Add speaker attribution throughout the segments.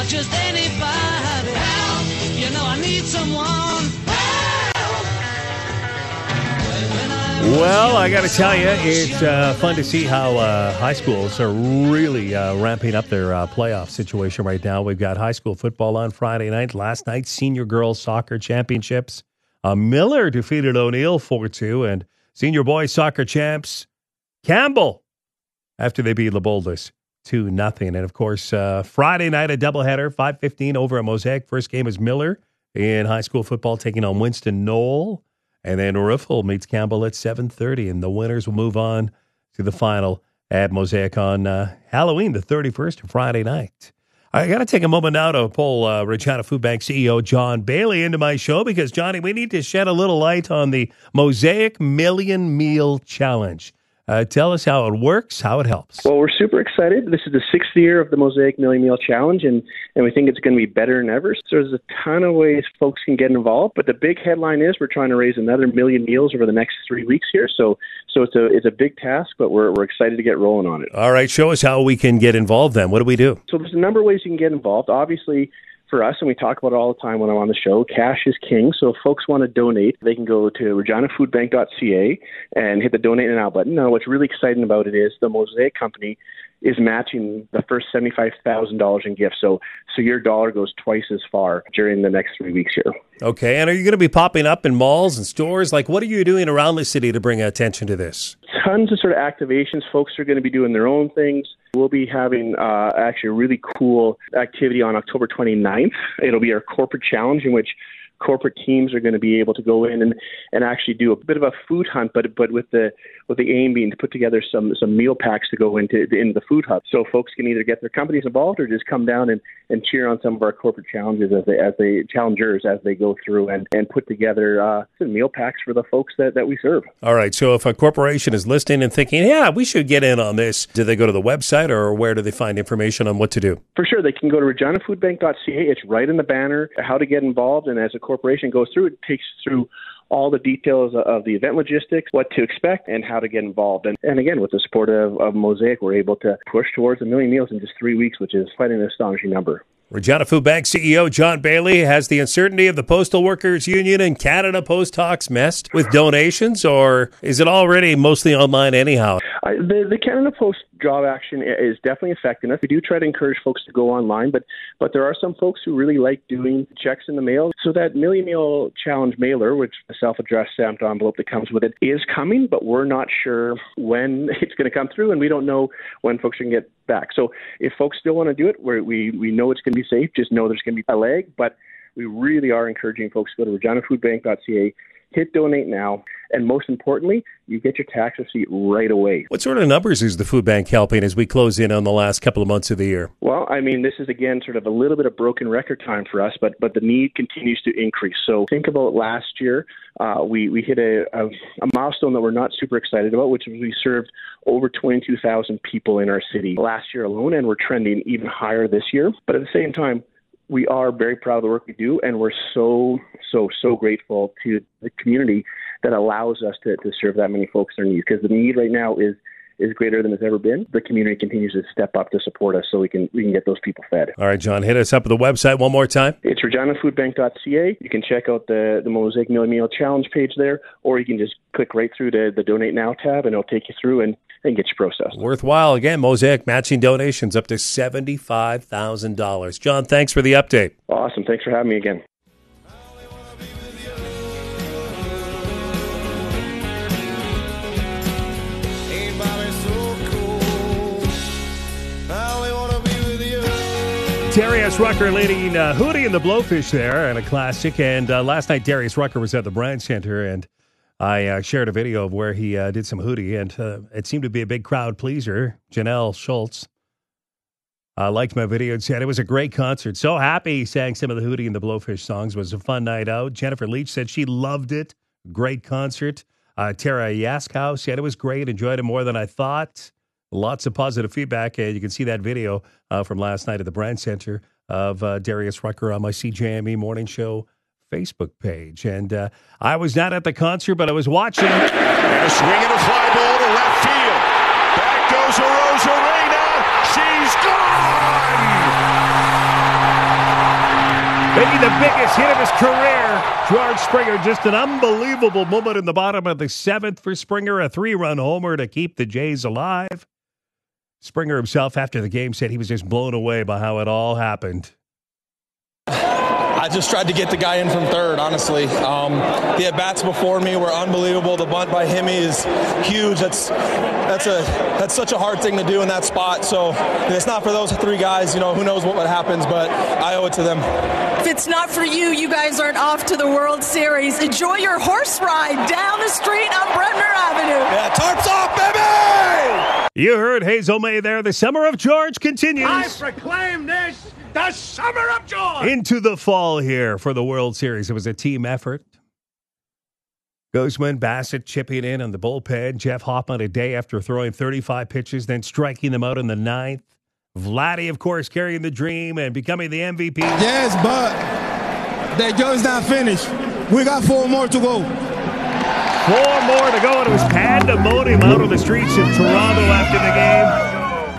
Speaker 1: just anybody. Help! You know I need someone. Help!
Speaker 2: Well, I got to tell you, it's fun to see how high schools are really ramping up their playoff situation right now. We've got high school football on Friday night. Last night, senior girls soccer championships. Miller defeated O'Neill 4-2, and senior boys soccer champs Campbell after they beat LeBoldus 2-0. And, of course, Friday night, a doubleheader, 5:15 over at Mosaic. First game is Miller in high school football taking on Winston Knoll. And then Riffle meets Campbell at 7:30. And the winners will move on to the final at Mosaic on Halloween, the 31st, Friday night. I got to take a moment now to pull Regina Food Bank CEO John Bailey into my show because, Johnny, we need to shed a little light on the Mosaic Million Meal Challenge. Tell us how it works, how it helps.
Speaker 3: Well, we're super excited. This is the 6th year of the Mosaic Million Meal Challenge, and we think it's going to be better than ever. So there's a ton of ways folks can get involved, but the big headline is we're trying to raise another million meals over the next 3 weeks here. So it's a big task, but we're excited to get rolling on it.
Speaker 2: All right, show us how we can get involved then. What do we do?
Speaker 3: So there's a number of ways you can get involved. Obviously, for us, and we talk about it all the time when I'm on the show, cash is king. So if folks want to donate, they can go to reginafoodbank.ca and hit the Donate Now button. Now, what's really exciting about it is the Mosaic Company is matching the first $75,000 in gifts. So your dollar goes twice as far during the next 3 weeks here.
Speaker 2: Okay, and are you going to be popping up in malls and stores? Like, what are you doing around the city to bring attention to this?
Speaker 3: Tons of sort of activations. Folks are going to be doing their own things. We'll be having actually a really cool activity on October 29th. It'll be our corporate challenge in which corporate teams are going to be able to go in and actually do a bit of a food hunt, but with the aim being to put together some meal packs to go into the food hub. So folks can either get their companies involved or just come down and cheer on some of our corporate challenges as they go through and put together some meal packs for the folks that we serve.
Speaker 2: All right. So if a corporation is listening and thinking, yeah, we should get in on this, do they go to the website or where do they find information on what to do?
Speaker 3: For sure. They can go to reginafoodbank.ca. It's right in the banner, how to get involved. And as a corporation goes through, it takes through all the details of the event logistics, what to expect, and how to get involved. And again, with the support of Mosaic, we're able to push towards 1 million meals in just 3 weeks, which is quite an astonishing number.
Speaker 2: Regina Food Bank CEO John Bailey. Has the uncertainty of the Postal Workers Union and Canada Post talks messed with donations, or is it already mostly online anyhow?
Speaker 3: The Canada Post job action is definitely affecting us. We do try to encourage folks to go online, but there are some folks who really like doing checks in the mail. So that Million Meal Challenge mailer, which the self-addressed stamped envelope that comes with it, is coming, but we're not sure when it's going to come through, and we don't know when folks can get back. So if folks still want to do it, we know it's going to be safe. Just know there's going to be a lag, but we really are encouraging folks to go to reginafoodbank.ca, hit Donate Now, and most importantly, you get your tax receipt right away.
Speaker 2: What sort of numbers is the food bank helping as we close in on the last couple of months of the year?
Speaker 3: Well, I mean, this is, again, sort of a little bit of broken record time for us, but the need continues to increase. So think about last year, we hit a milestone that we're not super excited about, which is we served over 22,000 people in our city last year alone, and we're trending even higher this year. But at the same time, we are very proud of the work we do, and we're so grateful to the community that allows us to serve that many folks in their needs, because the need right now is greater than it's ever been. The community continues to step up to support us so we can get those people fed.
Speaker 2: All right, John, hit us up at the website one more time.
Speaker 3: It's reginafoodbank.ca. You can check out the Mosaic Million Meal Challenge page there, or you can just click right through to the Donate Now tab, and it'll take you through and get you processed.
Speaker 2: Worthwhile. Again, Mosaic matching donations up to $75,000. John, thanks for the update.
Speaker 3: Awesome. Thanks for having me again.
Speaker 2: Darius Rucker leading Hootie and the Blowfish there, and a classic. And last night, Darius Rucker was at the Bryant Center, and I shared a video of where he did some Hootie, and it seemed to be a big crowd pleaser. Janelle Schultz liked my video and said it was a great concert. So happy he sang some of the Hootie and the Blowfish songs. It was a fun night out. Jennifer Leach said she loved it. Great concert. Tara Yaskow said it was great. Enjoyed it more than I thought. Lots of positive feedback, and you can see that video from last night at the Bryant Center of Darius Rucker on my CJME Morning Show Facebook page. And I was not at the concert, but I was watching.
Speaker 4: And a swing and a fly ball to left field. Back goes Arozarena. She's gone!
Speaker 2: maybe the biggest hit of his career. George Springer, just an unbelievable moment in the bottom of the seventh for Springer, a 3-run homer to keep the Jays alive. Springer himself after the game said he was just blown away by how it all happened.
Speaker 5: I just tried to get the guy in from third, honestly. The at-bats before me were unbelievable. The bunt by Hemi is huge. That's such a hard thing to do in that spot. So if it's not for those three guys, who knows what happens, but I owe it to them.
Speaker 6: If it's not for you, you guys aren't off to the World Series. Enjoy your horse ride down the street on Bremner Avenue.
Speaker 5: Yeah, tarps off, baby!
Speaker 2: You heard Hazel May there. The summer of George continues.
Speaker 7: I proclaim this the summer of George.
Speaker 2: Into the fall here for the World Series. It was a team effort. Guzman, Bassett chipping in on the bullpen. Jeff Hoffman a day after throwing 35 pitches, then striking them out in the ninth. Vladdy, of course, carrying the dream and becoming the MVP.
Speaker 8: Yes, but that joke's not finished. We got 4 more to go.
Speaker 2: 4 more to go, and it was pandemonium out on the streets in Toronto after the game.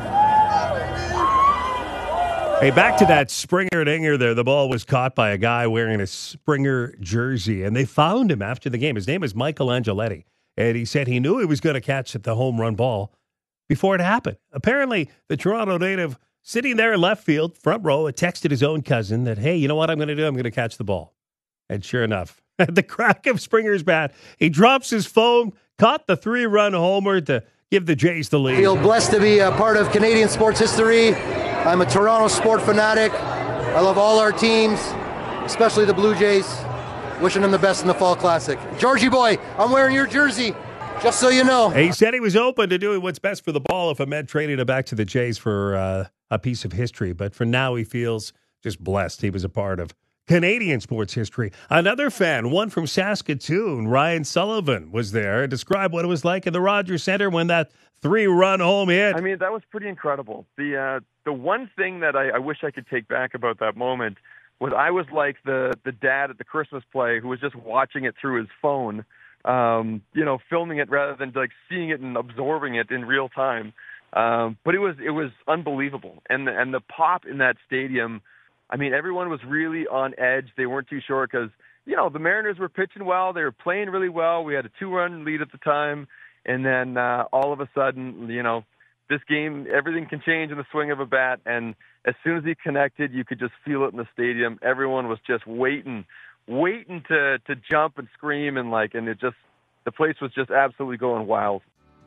Speaker 2: Hey, back to that Springer dinger there. The ball was caught by a guy wearing a Springer jersey, and they found him after the game. His name is Michael Angeletti, and he said he knew he was going to catch the home run ball before it happened. Apparently, the Toronto native sitting there in left field, front row, had texted his own cousin that, hey, you know what I'm going to do? I'm going to catch the ball. And sure enough, at the crack of Springer's bat, he drops his phone, caught the 3-run homer to give the Jays the lead.
Speaker 9: I feel blessed to be a part of Canadian sports history. I'm a Toronto sport fanatic. I love all our teams, especially the Blue Jays. Wishing them the best in the Fall Classic. Georgie boy, I'm wearing your jersey, just so you know.
Speaker 2: He said he was open to doing what's best for the ball if it meant trading it back to the Jays for a piece of history. But for now, he feels just blessed he was a part of Canadian sports history. Another fan, one from Saskatoon, Ryan Sullivan, was there. Describe what it was like in the Rogers Centre when that 3-run home hit.
Speaker 10: I mean, that was pretty incredible. The one thing that I wish I could take back about that moment was I was like the dad at the Christmas play who was just watching it through his phone, filming it rather than like seeing it and absorbing it in real time. But it was unbelievable. And the pop in that stadium, I mean, everyone was really on edge. They weren't too sure because, the Mariners were pitching well. They were playing really well. We had a 2-run lead at the time. And then all of a sudden, this game, everything can change in the swing of a bat. And as soon as he connected, you could just feel it in the stadium. Everyone was just waiting to jump and scream. And the place was just absolutely going wild.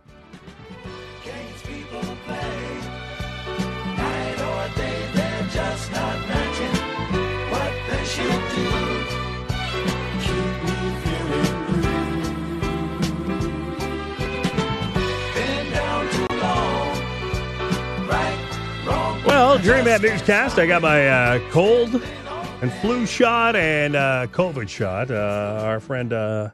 Speaker 2: Well, during that newscast, I got my cold and flu shot and COVID shot. Our friend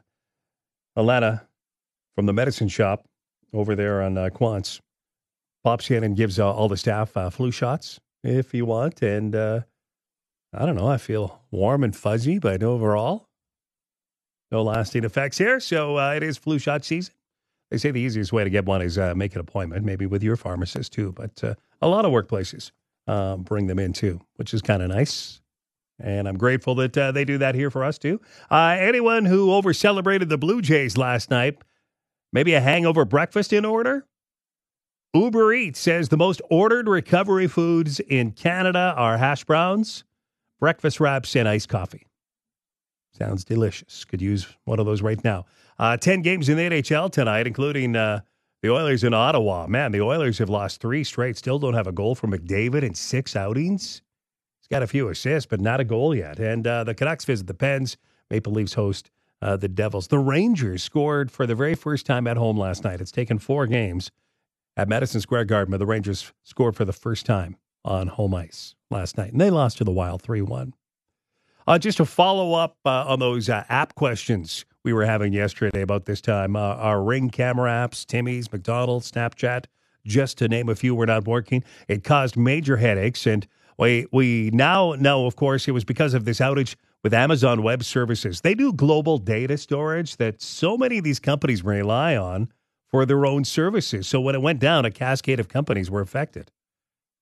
Speaker 2: Alana from the medicine shop over there on Quants pops in and gives all the staff flu shots if you want. And I don't know, I feel warm and fuzzy, but overall, no lasting effects here. So it is flu shot season. They say the easiest way to get one is make an appointment, maybe with your pharmacist too. But a lot of workplaces bring them in too, which is kind of nice. And I'm grateful that they do that here for us too. Anyone who over-celebrated the Blue Jays last night, maybe a hangover breakfast in order? Uber Eats says the most ordered recovery foods in Canada are hash browns, breakfast wraps, and iced coffee. Sounds delicious. Could use one of those right now. 10 games in the NHL tonight, including the Oilers in Ottawa. Man, the Oilers have lost 3 straight. Still don't have a goal from McDavid in 6 outings. He's got a few assists, but not a goal yet. And the Canucks visit the Pens. Maple Leafs host the Devils. The Rangers scored for the very first time at home last night. It's taken 4 games at Madison Square Garden, but the Rangers scored for the first time on home ice last night. And they lost to the Wild 3-1. Just to follow up on those app questions we were having yesterday about this time. Our Ring camera apps, Timmy's, McDonald's, Snapchat, just to name a few, were not working. It caused major headaches. And we now know, of course, it was because of this outage with Amazon Web Services. They do global data storage that so many of these companies rely on for their own services. So when it went down, a cascade of companies were affected.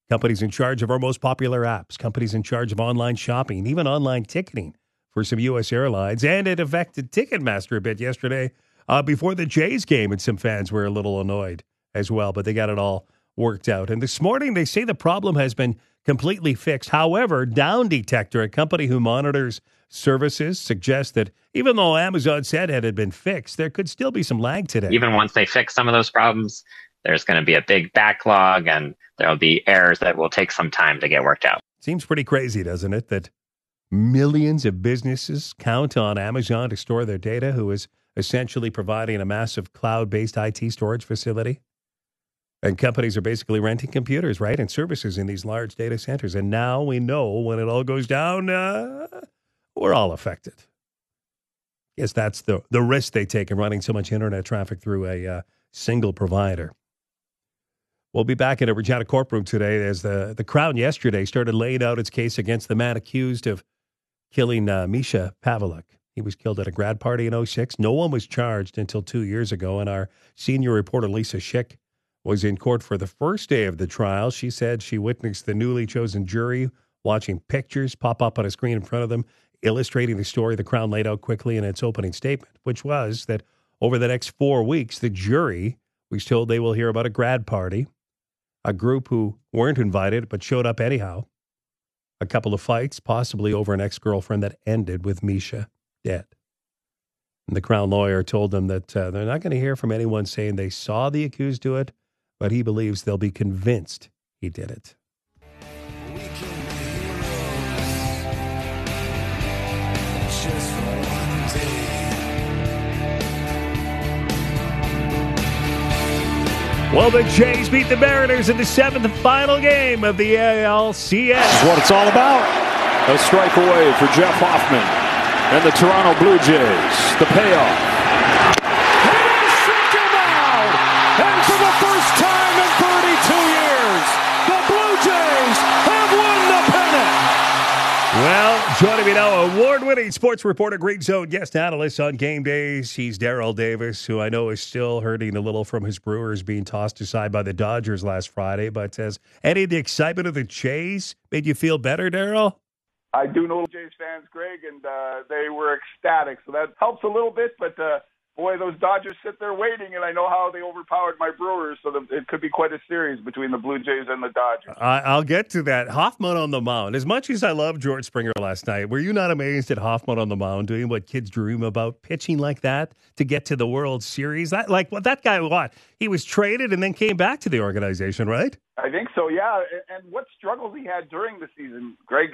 Speaker 2: companies in charge of our most popular apps, companies in charge of online shopping, even online ticketing for some U.S. airlines. And it affected Ticketmaster a bit yesterday before the Jays game, and some fans were a little annoyed as well, but they got it all worked out. And this morning, they say the problem has been completely fixed. However, Down Detector, a company who monitors services, suggests that even though Amazon said it had been fixed, there could still be some lag today.
Speaker 11: Even once they fix some of those problems, there's going to be a big backlog, and there'll be errors that will take some time to get worked out.
Speaker 2: Seems pretty crazy, doesn't it, that millions of businesses count on Amazon to store their data, who is essentially providing a massive cloud-based IT storage facility. And companies are basically renting computers, right, and services in these large data centers. And now we know when it all goes down, we're all affected. Guess that's the risk they take in running so much internet traffic through a single provider. We'll be back in a Regina courtroom today as the Crown yesterday started laying out its case against the man accused of killing Misha Paveluk. He was killed at a grad party in 2006. No one was charged until 2 years ago, and our senior reporter, Lisa Schick, was in court for the first day of the trial. She said she witnessed the newly chosen jury watching pictures pop up on a screen in front of them, illustrating the story the Crown laid out quickly in its opening statement, which was that over the next 4 weeks, the jury was told they will hear about a grad party, a group who weren't invited but showed up anyhow, a couple of fights, possibly over an ex-girlfriend that ended with Misha dead. And the Crown lawyer told them that they're not going to hear from anyone saying they saw the accused do it, but he believes they'll be convinced he did it. Well, the Jays beat the Mariners in the 7th and final game of the ALCS.
Speaker 4: This is what it's all about. A strike away for Jeff Hoffman and the Toronto Blue Jays. The payoff. He struck him out! And for the first time in 32 years, the Blue Jays have won the pennant!
Speaker 2: Well, joining me now, award-winning sports reporter, Green Zone guest analyst on game days. He's Daryl Davis, who I know is still hurting a little from his Brewers being tossed aside by the Dodgers last Friday. But has any of the excitement of the Jays made you feel better, Daryl?
Speaker 12: I do know Jays fans, Greg, and they were ecstatic. So that helps a little bit, but boy, those Dodgers sit there waiting, and I know how they overpowered my Brewers, so it could be quite a series between the Blue Jays and the Dodgers.
Speaker 2: I'll get to that. Hoffman on the mound. As much as I loved George Springer last night, were you not amazed at Hoffman on the mound doing what kids dream about, pitching like that to get to the World Series? That guy, what? He was traded and then came back to the organization, right?
Speaker 12: I think so, yeah. And what struggles he had during the season, Greg,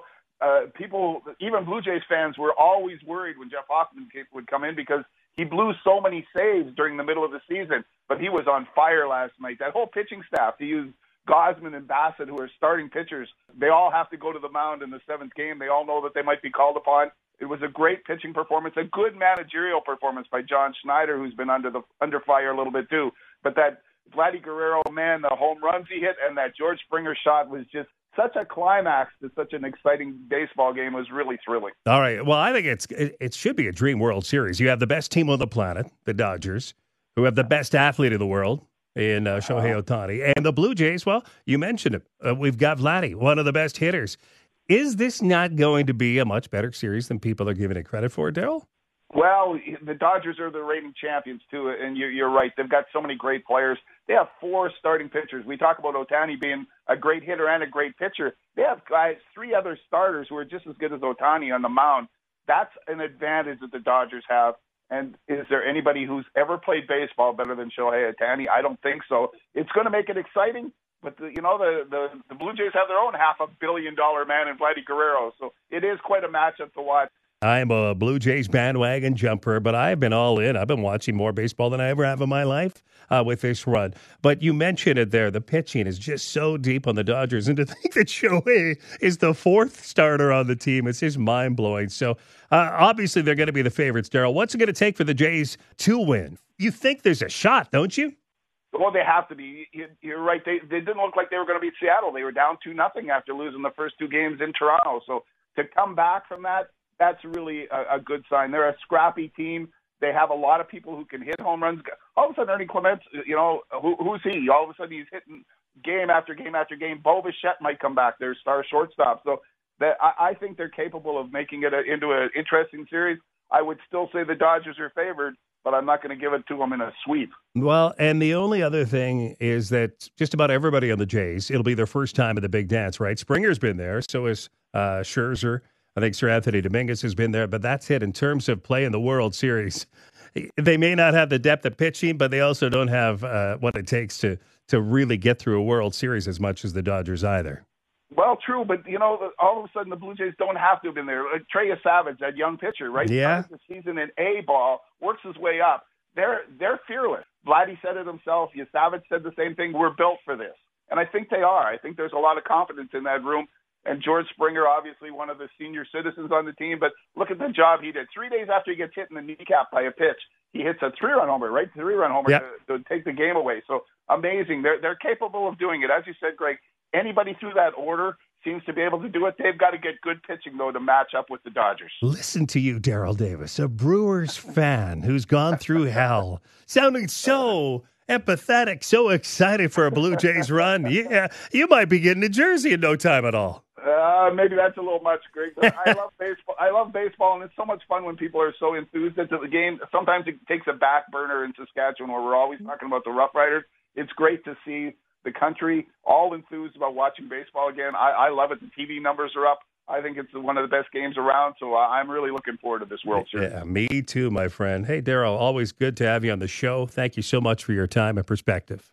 Speaker 12: people, even Blue Jays fans, were always worried when Jeff Hoffman would come in because he blew so many saves during the middle of the season, but he was on fire last night. That whole pitching staff, to use Gausman and Bassett, who are starting pitchers, they all have to go to the mound in the 7th game. They all know that they might be called upon. It was a great pitching performance, a good managerial performance by John Schneider, who's been under fire a little bit too. But that Vladdy Guerrero, man, the home runs he hit and that George Springer shot was just such a climax to such an exciting baseball game. Was really thrilling.
Speaker 2: All right. Well, I think it should be a dream World Series. You have the best team on the planet, the Dodgers, who have the best athlete in the world in Shohei Ohtani. And the Blue Jays, well, you mentioned it. We've got Vladdy, one of the best hitters. Is this not going to be a much better series than people are giving it credit for, Daryl?
Speaker 12: Well, the Dodgers are the reigning champions, too, and you're right. They've got so many great players. They have 4 starting pitchers. We talk about Ohtani being a great hitter and a great pitcher. They have 3 other starters who are just as good as Ohtani on the mound. That's an advantage that the Dodgers have. And is there anybody who's ever played baseball better than Shohei Ohtani? I don't think so. It's going to make it exciting, but the Blue Jays have their own $500 million man in Vladdy Guerrero, so it is quite a matchup to watch.
Speaker 2: I'm a Blue Jays bandwagon jumper, but I've been all in. I've been watching more baseball than I ever have in my life with this run. But you mentioned it there. The pitching is just so deep on the Dodgers. And to think that Shohei is the 4th starter on the team, it's just mind-blowing. So obviously they're going to be the favorites, Daryl. What's it going to take for the Jays to win? You think there's a shot, don't you?
Speaker 12: Well, they have to be. You're right. They didn't look like they were going to beat Seattle. They were down 2-0 after losing the first 2 games in Toronto. So to come back from that, that's really a good sign. They're a scrappy team. They have a lot of people who can hit home runs. All of a sudden, Ernie Clements, who's he? All of a sudden, he's hitting game after game after game. Bo Bichette might come back, their star shortstop. So I think they're capable of making it into an interesting series. I would still say the Dodgers are favored, but I'm not going to give it to them in a sweep.
Speaker 2: Well, and the only other thing is that just about everybody on the Jays, it'll be their first time at the big dance, right? Springer's been there, so is Scherzer. I think Sir Anthony Dominguez has been there, but that's it in terms of playing the World Series. They may not have the depth of pitching, but they also don't have what it takes to really get through a World Series as much as the Dodgers either.
Speaker 12: Well, true, but, all of a sudden the Blue Jays don't have to have been there. Like Trey Savage, that young pitcher, right?
Speaker 2: Yeah.
Speaker 12: Started the season in A-ball, works his way up. They're fearless. Vladdy said it himself. Savage said the same thing. We're built for this. And I think they are. I think there's a lot of confidence in that room. And George Springer, obviously one of the senior citizens on the team, but look at the job he did. 3 days after he gets hit in the kneecap by a pitch, he hits a 3-run homer, right? 3-run homer to take the game away. So amazing. They're capable of doing it. As you said, Greg, anybody through that order seems to be able to do it. They've got to get good pitching, though, to match up with the Dodgers.
Speaker 2: Listen to you, Daryl Davis, a Brewers fan who's gone through hell, sounding so empathetic, so excited for a Blue Jays run. Yeah, you might be getting to Jersey in no time at all.
Speaker 12: Maybe that's a little much, Greg. I love baseball. I love baseball, and it's so much fun when people are so enthused into the game. Sometimes it takes a back burner in Saskatchewan, where we're always talking about the Rough Riders. It's great to see the country all enthused about watching baseball again. I love it. The TV numbers are up. I think it's one of the best games around, so I'm really looking forward to this World Series.
Speaker 2: Yeah, me too, my friend. Hey, Daryl, always good to have you on the show. Thank you so much for your time and perspective.